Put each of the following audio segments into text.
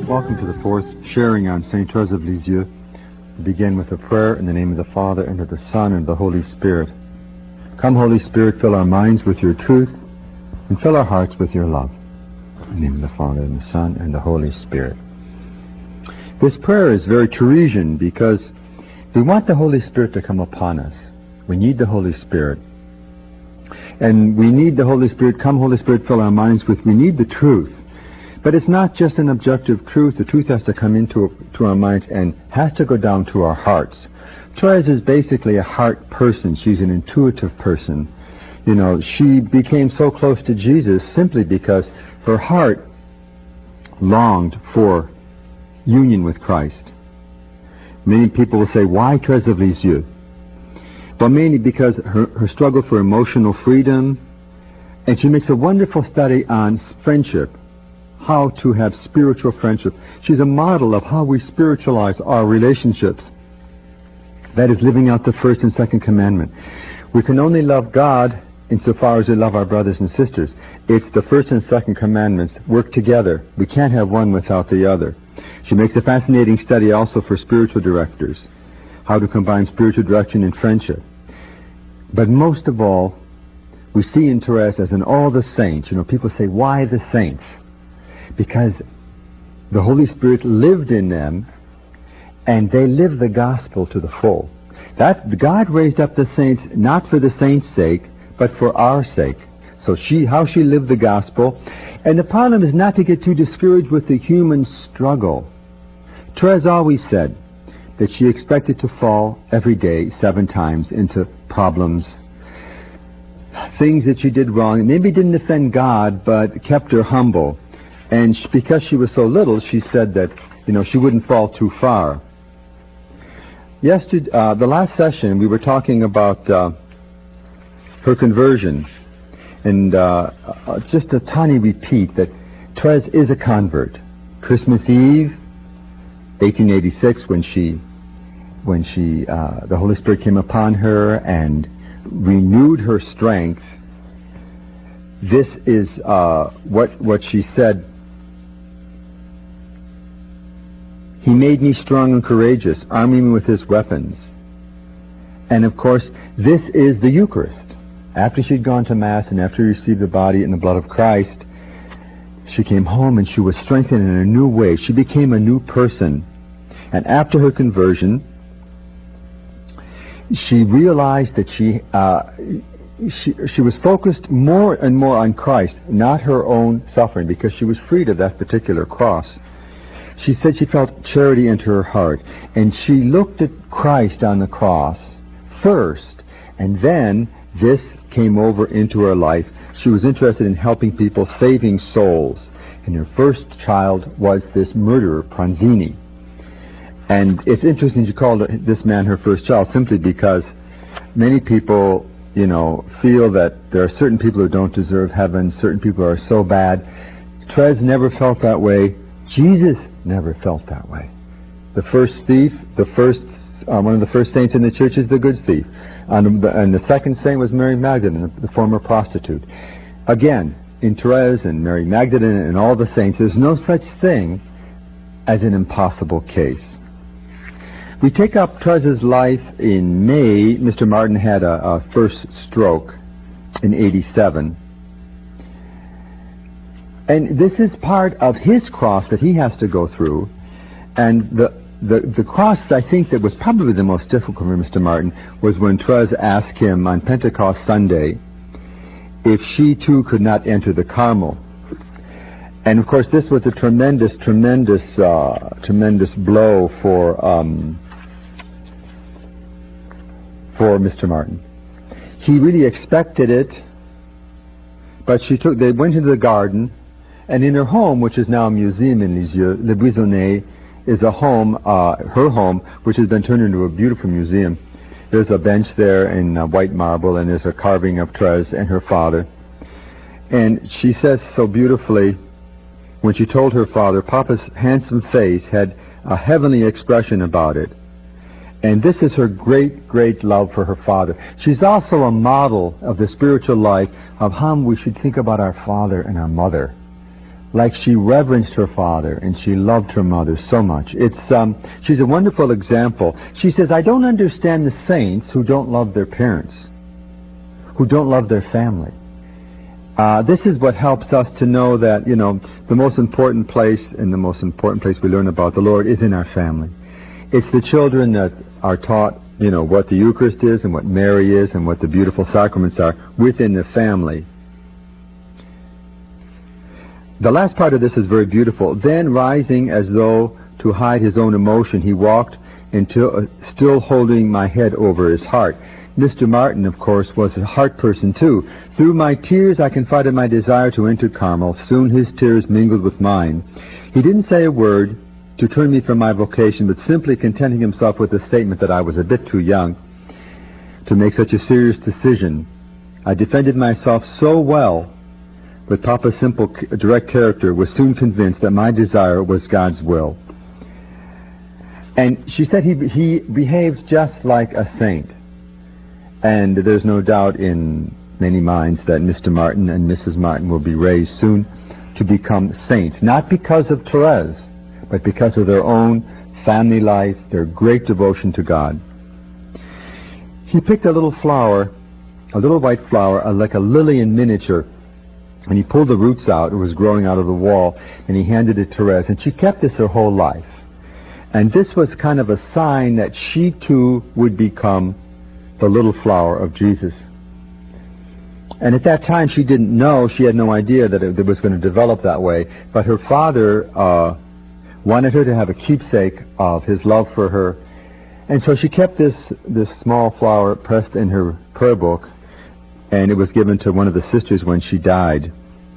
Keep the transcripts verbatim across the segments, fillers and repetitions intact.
Welcome to the fourth sharing on Saint Therese of Lisieux. We begin with a prayer in the name of the Father, and of the Son, and of the Holy Spirit. Come, Holy Spirit, fill our minds with your truth, and fill our hearts with your love. In the name of the Father, and the Son, and the Holy Spirit. This prayer is very Theresian because we want the Holy Spirit to come upon us. We need the Holy Spirit. And we need the Holy Spirit. Come, Holy Spirit, fill our minds with, we need the truth. But it's not just an objective truth. The truth has to come into to our minds and has to go down to our hearts. Therese is basically a heart person. She's an intuitive person. You know, she became so close to Jesus simply because her heart longed for union with Christ. Many people will say, why Therese of Lisieux? Well, mainly because her, her struggle for emotional freedom, and she makes a wonderful study on friendship. How to have spiritual friendship. She's a model of how we spiritualize our relationships. That is living out the first and second commandment. We can only love God insofar as we love our brothers and sisters. It's the first and second commandments work together. We can't have one without the other. She makes a fascinating study also for spiritual directors. How to combine spiritual direction and friendship. But most of all, we see in Therese as in all the saints. You know, people say, why the saints? Because the Holy Spirit lived in them, and they lived the gospel to the full. That God raised up the saints not for the saints' sake, but for our sake. So she, how she lived the gospel. And the problem is not to get too discouraged with the human struggle. Therese always said that she expected to fall every day seven times into problems, things that she did wrong. Maybe didn't offend God, but kept her humble. And she, because she was so little, she said that, you know, she wouldn't fall too far. Yesterday, uh, the last session, we were talking about uh, her conversion. And uh, uh, just a tiny repeat that Therese is a convert. Christmas Eve, eighteen eighty-six, when she, when she, uh, the Holy Spirit came upon her and renewed her strength. This is uh, what what she said. He made me strong and courageous, arming me with his weapons. And of course, this is the Eucharist. After she'd gone to Mass and after she received the body and the blood of Christ, she came home and she was strengthened in a new way. She became a new person. And after her conversion, she realized that she, uh, she, she was focused more and more on Christ, not her own suffering, because she was freed of that particular cross. She said she felt charity into her heart, and she looked at Christ on the cross first, and then this came over into her life. She was interested in helping people, saving souls, and her first child was this murderer, Pranzini. And it's interesting she called this man her first child simply because many people, you know, feel that there are certain people who don't deserve heaven, certain people are so bad. Therese never felt that way. Jesus never felt that way. The first thief, the first, uh, one of the first saints in the church is the good thief. And the, and the second saint was Mary Magdalene, the former prostitute. Again, in Therese and Mary Magdalene and all the saints, there's no such thing as an impossible case. We take up Therese's life in May. Mister Martin had a, a first stroke in eighty-seven. And this is part of his cross that he has to go through. And the, the, the cross, I think, that was probably the most difficult for Mister Martin was when Therese asked him on Pentecost Sunday if she too could not enter the Carmel. And of course, this was a tremendous, tremendous, uh, tremendous blow for um, for Mister Martin. He really expected it, but she took. They went into the garden. And in her home, which is now a museum in Lisieux, Le Buissonnet is a home, uh, her home, which has been turned into a beautiful museum. There's a bench there in uh, white marble, and there's a carving of Therese and her father. And she says so beautifully, when she told her father, Papa's handsome face had a heavenly expression about it. And this is her great, great love for her father. She's also a model of the spiritual life of how we should think about our father and our mother. like she reverenced her father and she loved her mother so much. It's um, she's a wonderful example. She says, I don't understand the saints who don't love their parents, who don't love their family. Uh, this is what helps us to know that, you know, the most important place and the most important place we learn about the Lord is in our family. It's the children that are taught, you know, what the Eucharist is and what Mary is and what the beautiful sacraments are within the family. The last part of this is very beautiful. Then, rising as though to hide his own emotion, he walked until uh, still holding my head over his heart. Mister Martin, of course, was a heart person too. Through my tears I confided my desire to enter Carmel. Soon his tears mingled with mine. He didn't say a word to turn me from my vocation, but simply contenting himself with the statement that I was a bit too young to make such a serious decision. I defended myself so well, but Papa's simple, direct character was soon convinced that my desire was God's will. And she said he, he behaved just like a saint. And there's no doubt in many minds that Mister Martin and Missus Martin will be raised soon to become saints, not because of Therese, but because of their own family life, their great devotion to God. He picked a little flower, a little white flower, uh, like a lily in miniature, and he pulled the roots out. It was growing out of the wall, and he handed it to Therese, and she kept this her whole life. And this was kind of a sign that she too would become the little flower of Jesus. And at that time she didn't know, she had no idea that it, it was going to develop that way, but her father uh, wanted her to have a keepsake of his love for her, and so she kept this, this small flower pressed in her prayer book, and it was given to one of the sisters when she died.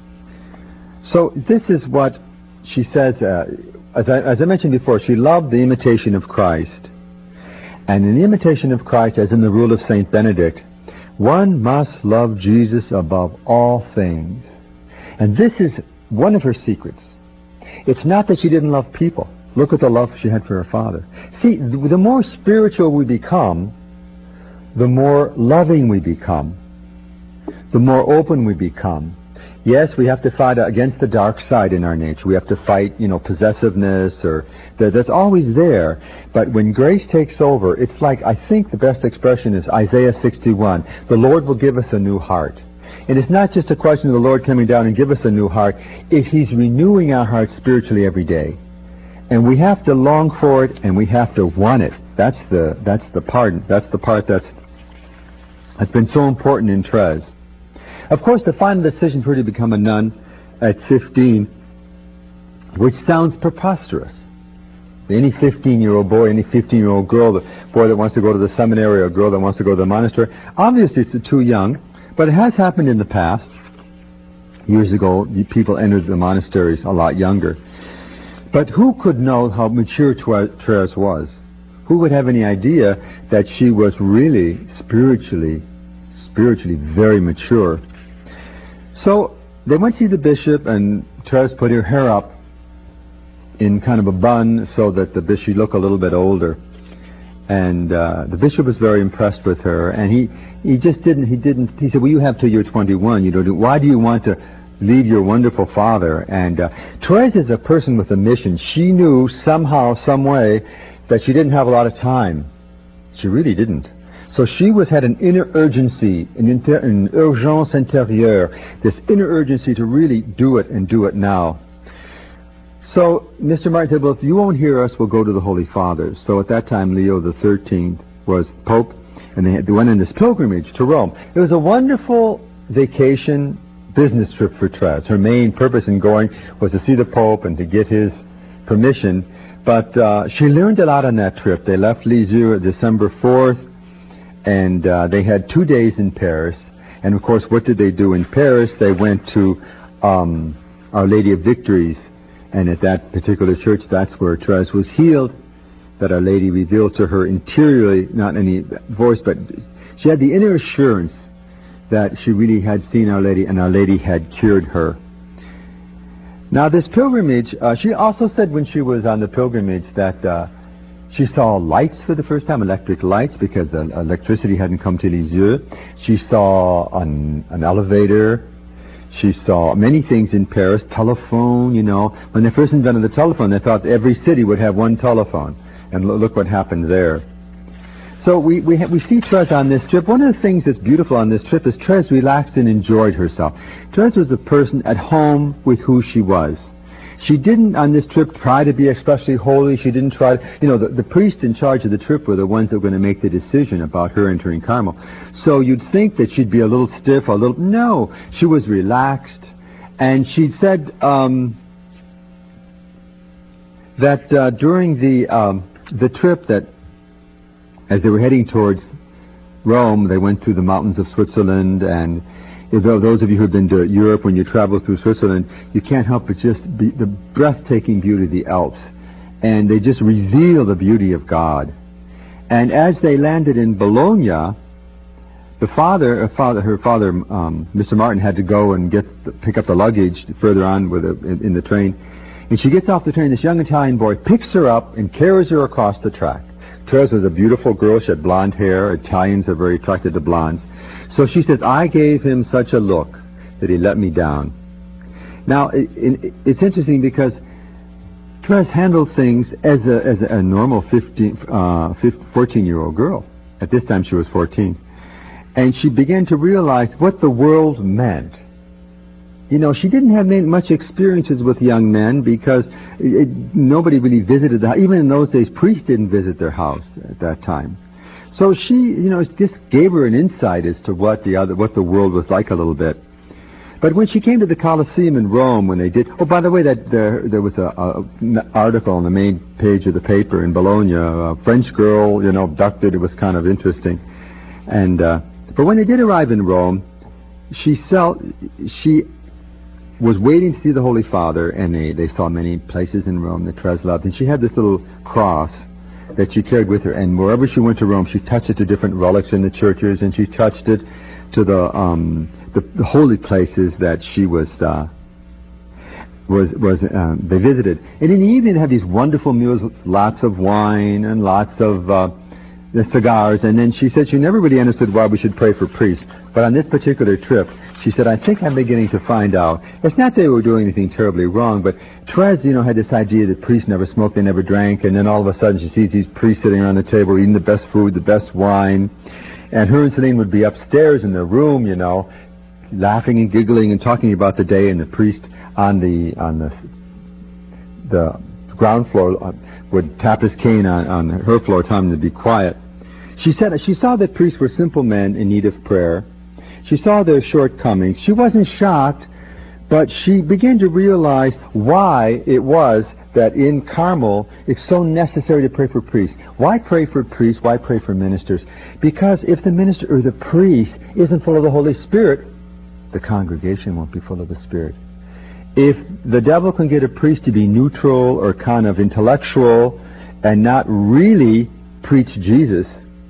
So this is what she says, uh, as, I, as I mentioned before, she loved the imitation of Christ. And in the imitation of Christ, as in the rule of Saint Benedict, one must love Jesus above all things. And this is one of her secrets. It's not that she didn't love people. Look at the love she had for her father. See, the more spiritual we become, the more loving we become, the more open we become. Yes, we have to fight against the dark side in our nature. We have to fight, you know, possessiveness, or that's always there. But when grace takes over, it's like, I think the best expression is Isaiah sixty-one. The Lord will give us a new heart. And it's not just a question of the Lord coming down and give us a new heart. If He's renewing our hearts spiritually every day. And we have to long for it, and we have to want it. That's the, that's the part, that's the part that's, that's been so important in Therese. Of course, the final decision for her to become a nun at fifteen, which sounds preposterous. Any fifteen-year-old boy, any fifteen-year-old girl, the boy that wants to go to the seminary or a girl that wants to go to the monastery, obviously it's too young, but it has happened in the past. Years ago, people entered the monasteries a lot younger. But who could know how mature Therese was? Who would have any idea that she was really spiritually, spiritually very mature? So they went to see the bishop, and Therese put her hair up in kind of a bun so that the bishop should look a little bit older. And uh, the bishop was very impressed with her, and he, he just didn't, he didn't, he said, well, you have till you're twenty-one, you know, why do you want to leave your wonderful father? And uh, Therese is a person with a mission. She knew somehow, some way, that she didn't have a lot of time. She really didn't. So she was had an inner urgency, an, inter, an urgence intérieure, this inner urgency to really do it and do it now. So Mister Martin said, well, if you won't hear us, we'll go to the Holy Fathers. So at that time, Leo the thirteenth was Pope, and they, had, they went on this pilgrimage to Rome. It was a wonderful vacation business trip for Therese. Her main purpose in going was to see the Pope and to get his permission. But uh, she learned a lot on that trip. They left Lisieux December fourth, and uh, they had two days in Paris. And of course, what did they do in Paris? They went to um, Our Lady of Victories. And at that particular church, that's where Therese was healed, that Our Lady revealed to her interiorly, not any voice, but she had the inner assurance that she really had seen Our Lady, and Our Lady had cured her. Now this pilgrimage, uh, she also said when she was on the pilgrimage that uh, she saw lights for the first time, electric lights, because the electricity hadn't come to Lisieux. She saw an, an elevator. She saw many things in Paris. Telephone, you know. When they first invented the telephone, they thought every city would have one telephone. And look what happened there. So we we, ha- we see Therese on this trip. One of the things that's beautiful on this trip is Therese relaxed and enjoyed herself. Therese was a person at home with who she was. She didn't, on this trip, try to be especially holy. She didn't try to, you know, the, the priests in charge of the trip were the ones that were going to make the decision about her entering Carmel. So you'd think that she'd be a little stiff, a little, no. She was relaxed. And she said um, that uh, during the um, the trip that, as they were heading towards Rome, they went through the mountains of Switzerland, and if those of you who have been to Europe, when you travel through Switzerland, you can't help but just be the breathtaking beauty of the Alps. And they just reveal the beauty of God. And as they landed in Bologna, the father, uh, father her father, um, Mister Martin, had to go and get the, pick up the luggage further on with a, in, in the train. And she gets off the train. This young Italian boy picks her up and carries her across the track. Therese was a beautiful girl. She had blonde hair. Italians are very attracted to blondes. So she says, I gave him such a look that he let me down. Now, it, it, it's interesting because Therese handled things as a, as a normal fifteen, uh, fourteen-year-old girl. At this time, she was fourteen. And she began to realize what the world meant. You know, she didn't have much experiences with young men because it, it, nobody really visited the house. Even in those days, priests didn't visit their house at that time. So she, you know, just gave her an insight as to what the other, what the world was like a little bit. But when she came to the Colosseum in Rome, when they did, oh, by the way, that there, there was a, a an article on the main page of the paper in Bologna, a French girl, you know, abducted. It was kind of interesting. And uh, but when they did arrive in Rome, she felt she was waiting to see the Holy Father, and they they saw many places in Rome that Therese loved, and she had this little cross that she carried with her, and wherever she went to Rome, she touched it to different relics in the churches, and she touched it to the um, the, the holy places that she was uh, was was um, they visited. And in the evening, they have these wonderful meals with lots of wine and lots of uh, the cigars. And then she said she never really understood why we should pray for priests, but on this particular trip, she said, I think I'm beginning to find out. It's not that they were doing anything terribly wrong, but Therese, you know, had this idea that priests never smoked, they never drank, and then all of a sudden she sees these priests sitting around the table eating the best food, the best wine, and her and Celine would be upstairs in their room, you know, laughing and giggling and talking about the day, and the priest on the on the the ground floor would tap his cane on, on her floor, telling them to be quiet. She said she saw that priests were simple men in need of prayer. She saw their shortcomings. She wasn't shocked, but she began to realize why it was that in Carmel it's so necessary to pray for priests. Why pray for priests? Why pray for ministers? Because if the minister or the priest isn't full of the Holy Spirit, the congregation won't be full of the Spirit. If the devil can get a priest to be neutral or kind of intellectual and not really preach Jesus,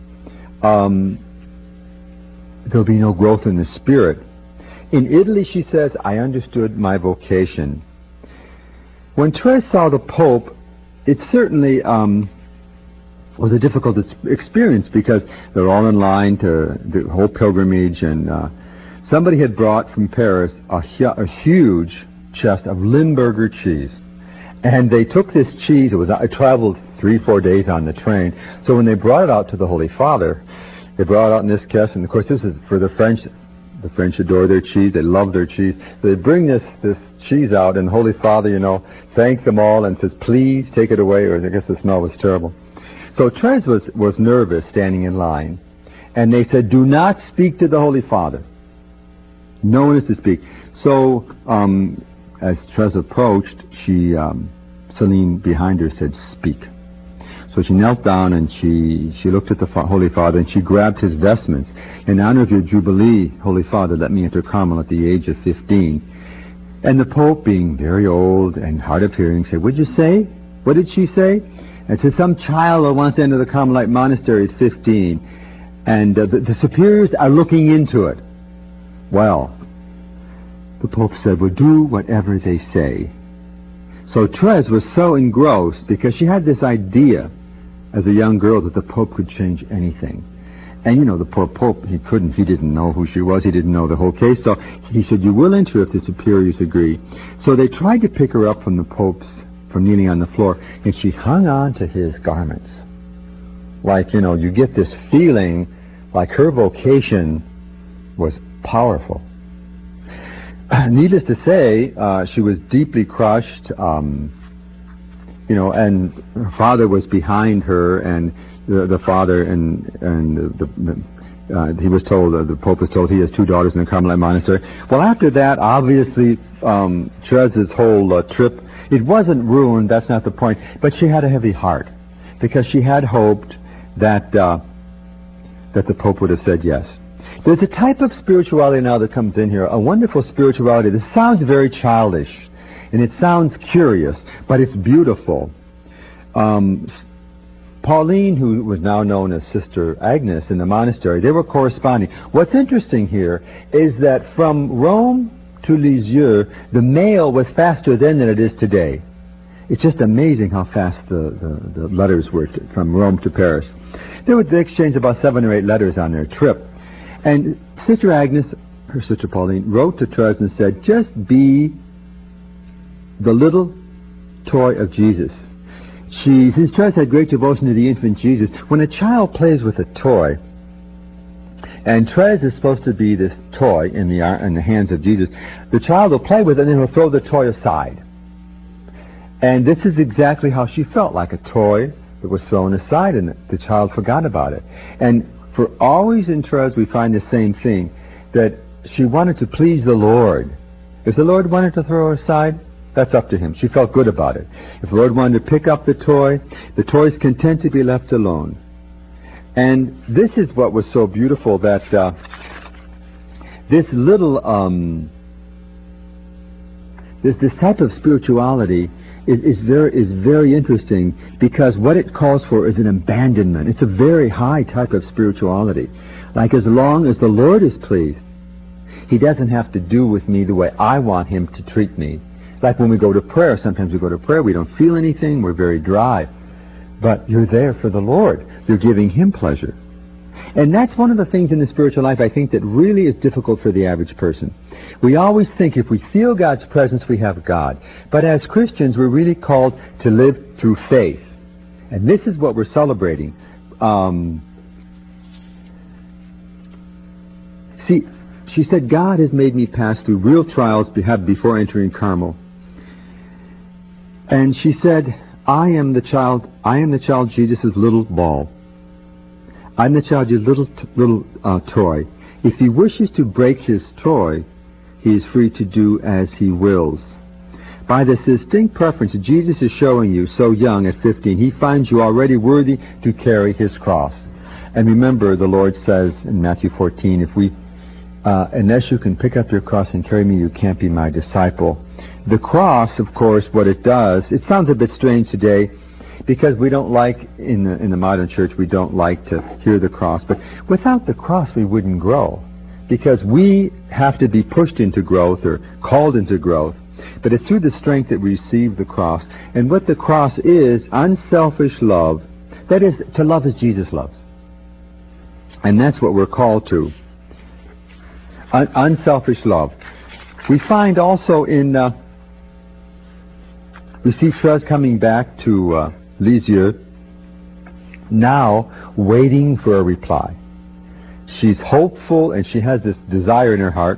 um, there'll be no growth in the Spirit. In Italy, she says, I understood my vocation. When Therese saw the Pope, it certainly um, was a difficult experience because they're all in line to the whole pilgrimage, and uh, somebody had brought from Paris a, a huge chest of Limburger cheese. And they took this cheese, it was I traveled three, four days on the train, so when they brought it out to the Holy Father, they brought it out in this chest, and of course this is for the French. The French adore their cheese, they love their cheese. So they bring this, this cheese out, and the Holy Father, you know, thanks them all and says, please take it away, or I guess the smell was terrible. So Therese was, was nervous standing in line, and they said, do not speak to the Holy Father. No one is to speak. So um, as Therese approached, she, um, Celine behind her said, speak. So she knelt down and she, she looked at the Holy Father and she grabbed his vestments. In honor of your Jubilee, Holy Father, let me enter Carmel at the age of fifteen. And the Pope, being very old and hard of hearing, said, what'd you say? What did she say? And to some child that wants to enter the Carmelite monastery at fifteen. And uh, the, the superiors are looking into it. Well, the Pope said, well, do whatever they say. So Therese was so engrossed because she had this idea as a young girl that the Pope could change anything. And, you know, the poor Pope, he couldn't, he didn't know who she was. He didn't know the whole case. So he said, you will enter if the superiors agree. So they tried to pick her up from the Pope's, from kneeling on the floor, and she hung on to his garments. Like, you know, you get this feeling like her vocation was powerful. Needless to say, uh, she was deeply crushed, um, you know, and her father was behind her, and the, the father and and the, the, uh, he was told, uh, the Pope was told he has two daughters in the Carmelite monastery. Well, after that, obviously, um, Therese's whole uh, trip, it wasn't ruined, that's not the point, but she had a heavy heart, because she had hoped that uh, that the Pope would have said yes. There's a type of spirituality now that comes in here, a wonderful spirituality. This sounds very childish, and it sounds curious, but it's beautiful. Um, Pauline, who was now known as Sister Agnes in the monastery, they were corresponding. What's interesting here is that from Rome to Lisieux, the mail was faster then than it is today. It's just amazing how fast the, the, the letters were to, from Rome to Paris. They would exchange about seven or eight letters on their trip. And Sister Agnes, her Sister Pauline, wrote to Therese and said, just be the little toy of Jesus. She, since Therese had great devotion to the infant Jesus, when a child plays with a toy, and Therese is supposed to be this toy in the, in the hands of Jesus, the child will play with it and then he'll throw the toy aside. And this is exactly how she felt, like a toy that was thrown aside and the child forgot about it. And for always in Therese we find the same thing, that she wanted to please the Lord. If the Lord wanted to throw her aside, that's up to him. She felt good about it. If the Lord wanted to pick up the toy, the toy is content to be left alone. And this is what was so beautiful, that uh, this little, um, this, this type of spirituality is, is, very, is very interesting, because what it calls for is an abandonment. It's a very high type of spirituality. Like, as long as the Lord is pleased, he doesn't have to do with me the way I want him to treat me. Like when we go to prayer, sometimes we go to prayer, we don't feel anything, we're very dry. But you're there for the Lord. You're giving him pleasure. And that's one of the things in the spiritual life, I think, that really is difficult for the average person. We always think if we feel God's presence, we have God. But as Christians, we're really called to live through faith. And this is what we're celebrating. Um, see, she said, God has made me pass through real trials before entering Carmel. And she said, I am the child, I am the child Jesus' little ball. I'm the child Jesus' little, little uh, toy. If he wishes to break his toy, he is free to do as he wills. By this distinct preference Jesus is showing you, so young at fifteen, he finds you already worthy to carry his cross. And remember, the Lord says in Matthew fourteen, if we, uh, unless you can pick up your cross and carry me, you can't be my disciple. The cross, of course, what it does, it sounds a bit strange today, because we don't like, in the, in the modern church, we don't like to hear the cross. But without the cross, we wouldn't grow, because we have to be pushed into growth or called into growth. But it's through the strength that we receive the cross. And what the cross is, unselfish love, that is, to love as Jesus loves. And that's what we're called to. Un- unselfish love. We find also in, uh, we see Therese coming back to uh, Lisieux, now waiting for a reply. She's hopeful, and she has this desire in her heart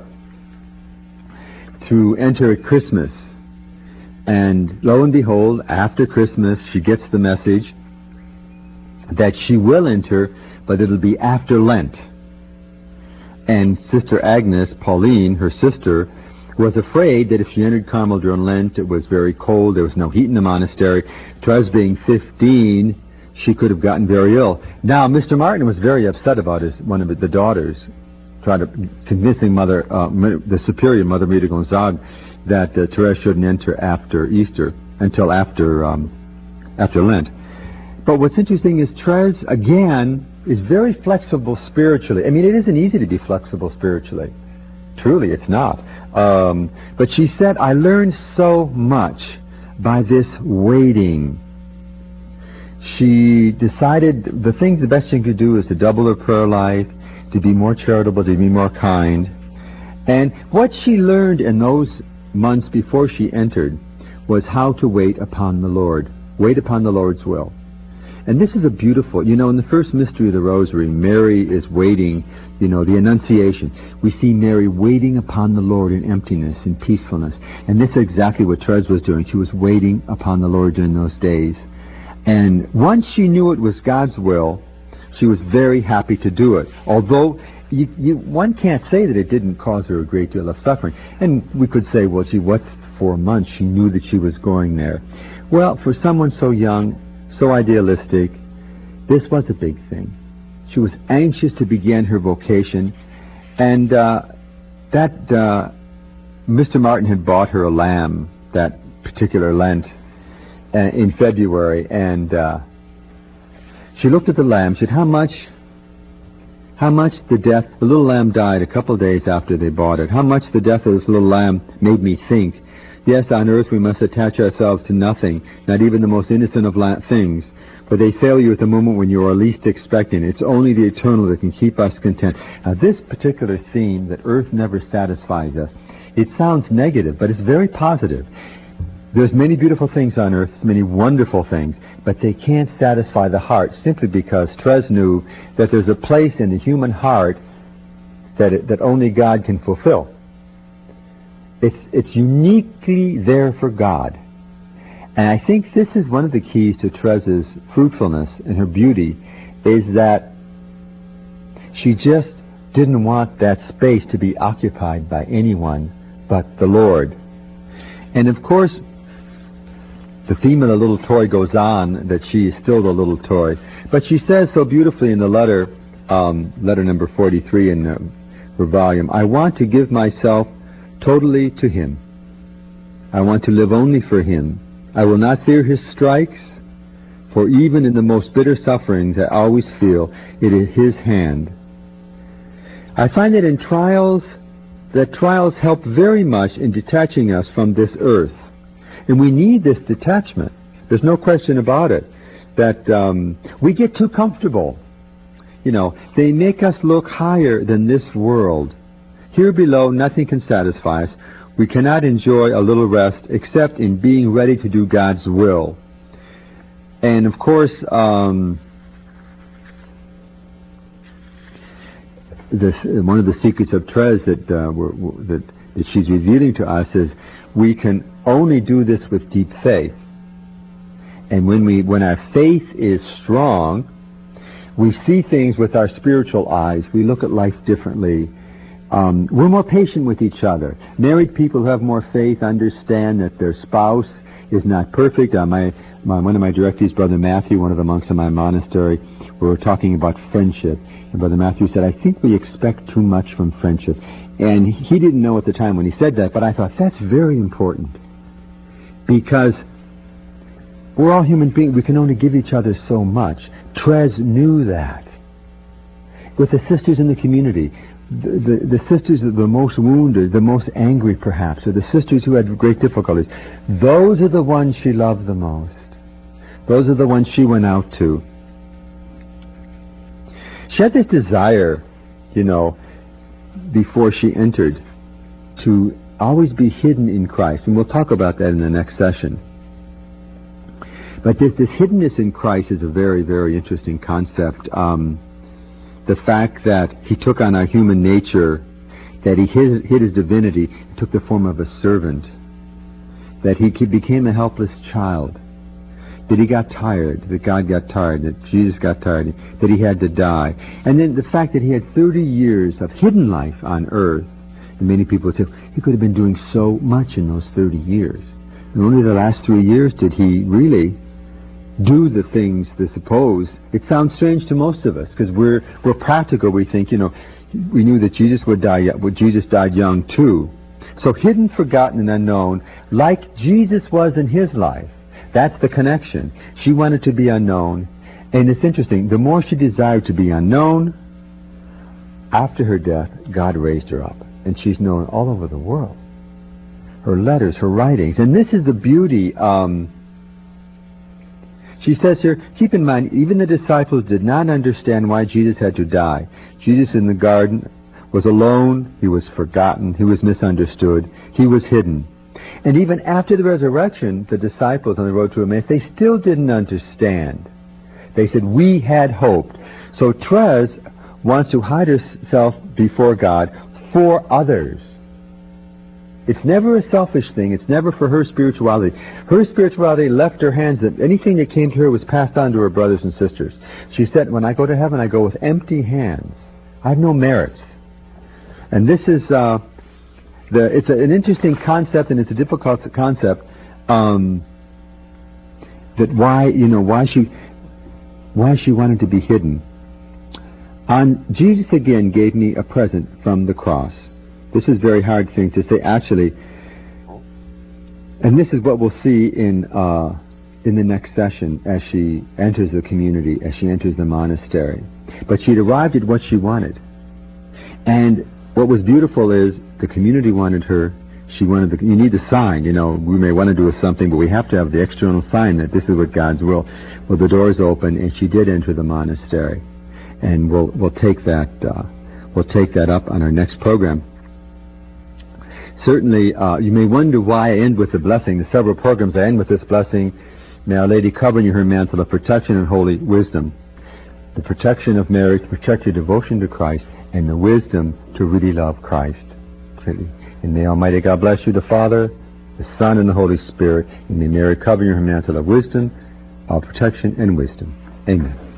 to enter at Christmas. And lo and behold, after Christmas, she gets the message that she will enter, but it'll be after Lent. And Sister Agnes, Pauline, her sister, was afraid that if she entered Carmel during Lent, it was very cold, there was no heat in the monastery. Therese being fifteen, she could have gotten very ill. Now, Mister Martin was very upset about his one of the daughters, trying to convincing Mother, uh, the Superior, Mother Maria Gonzague, that uh, Therese shouldn't enter after Easter, until after um, after Lent. But what's interesting is Therese, again, is very flexible spiritually. I mean, it isn't easy to be flexible spiritually. Truly, it's not. Um, but she said, I learned so much by this waiting. she decided the things the best thing to do is to double her prayer life, to be more charitable, to be more kind. And what she learned in those months before she entered was how to wait upon the Lord. Wait upon the Lord's will. And this is a beautiful, you know, in the first mystery of the Rosary, Mary is waiting, you know, the Annunciation. We see Mary waiting upon the Lord in emptiness, in peacefulness. And this is exactly what Therese was doing. She was waiting upon the Lord during those days. And once she knew it was God's will, she was very happy to do it. Although you, you, one can't say that it didn't cause her a great deal of suffering. And we could say, well, gee, what's four months? She knew that she was going there. Well, for someone so young, so idealistic, this was a big thing. She was anxious to begin her vocation, and uh, that uh, Mister Martin had bought her a lamb that particular Lent uh, in February, and uh, she looked at the lamb. She said, "How much? How much the death? The little lamb died a couple of days after they bought it. How much the death of this little lamb made me think. Yes, on earth we must attach ourselves to nothing, not even the most innocent of things, for they fail you at the moment when you are least expecting. It's only the eternal that can keep us content." Now, this particular theme, that earth never satisfies us, it sounds negative, but it's very positive. There's many beautiful things on earth, many wonderful things, but they can't satisfy the heart simply because Therese knew that there's a place in the human heart that it, that only God can fulfill. It's, it's uniquely there for God. And I think this is one of the keys to Therese's fruitfulness and her beauty, is that she just didn't want that space to be occupied by anyone but the Lord. And of course, the theme of the little toy goes on, that she is still the little toy. But she says so beautifully in the letter, um, letter number forty-three in uh, her volume, "I want to give myself totally to Him. I want to live only for Him. I will not fear His strikes, for even in the most bitter sufferings I always feel it is His hand. I find that in trials, that trials help very much in detaching us from this earth. And we need this detachment. There's no question about it. That um, we get too comfortable. You know, they make us look higher than this world. Here below, nothing can satisfy us. We cannot enjoy a little rest except in being ready to do God's will." And of course, um, this, one of the secrets of Therese that, uh, we're, that that she's revealing to us is we can only do this with deep faith. And when we, when our faith is strong, we see things with our spiritual eyes. We look at life differently. Um, we're more patient with each other. Married people who have more faith understand that their spouse is not perfect. Uh, my, my, one of my directees, Brother Matthew, one of the monks in my monastery, we were talking about friendship. And Brother Matthew said, "I think we expect too much from friendship." And he didn't know at the time when he said that, but I thought that's very important. Because we're all human beings. We can only give each other so much. Therese knew that. With the sisters in the community, The, the, the sisters that were the most wounded, the most angry perhaps, or the sisters who had great difficulties, those are the ones she loved the most. Those are the ones she went out to. She had this desire, you know, before she entered, to always be hidden in Christ. And we'll talk about that in the next session. But this, this hiddenness in Christ is a very, very interesting concept. Um, The fact that He took on our human nature, that He hid, hid His divinity, took the form of a servant, that He became a helpless child, that He got tired, that God got tired, that Jesus got tired, that He had to die. And then the fact that He had thirty years of hidden life on earth. And many people say, He could have been doing so much in those thirty years. And only the last three years did He really do the things they suppose. It sounds strange to most of us because we're we're practical. We think, you know, we knew that Jesus would die. Well, Jesus died young too. So hidden, forgotten, and unknown, like Jesus was in His life. That's the connection. She wanted to be unknown, and it's interesting. The more she desired to be unknown, after her death, God raised her up, and she's known all over the world. Her letters, her writings, and this is the beauty. Um, She says here, keep in mind, even the disciples did not understand why Jesus had to die. Jesus in the garden was alone, he was forgotten, he was misunderstood, he was hidden. And even after the resurrection, the disciples on the road to Emmaus, they still didn't understand. They said, we had hoped. So Therese wants to hide herself before God for others. It's never a selfish thing. It's never for her spirituality. Her spirituality left her hands that anything that came to her was passed on to her brothers and sisters. She said, when I go to heaven, I go with empty hands. I have no merits. And this is, uh, the, it's a, an interesting concept, and it's a difficult concept, um, that why, you know, why she, why she wanted to be hidden. On, Jesus again gave me a present from the cross. This is a very hard thing to say, actually, and this is what we'll see in uh, in the next session as she enters the community, as she enters the monastery. But she'd arrived at what she wanted. And what was beautiful is the community wanted her. She wanted the, you need the sign, you know, we may want to do something, but we have to have the external sign that this is what God's will. Well, the doors open, and she did enter the monastery. And we'll we'll take that uh, we'll take that up on our next program. Certainly, uh, you may wonder why I end with the blessing. The several programs I end with this blessing. May Our Lady cover you in her mantle of protection and holy wisdom. The protection of Mary to protect your devotion to Christ, and the wisdom to really love Christ. And may Almighty God bless you, the Father, the Son, and the Holy Spirit. And may Mary cover you in her mantle of wisdom, of protection, and wisdom. Amen.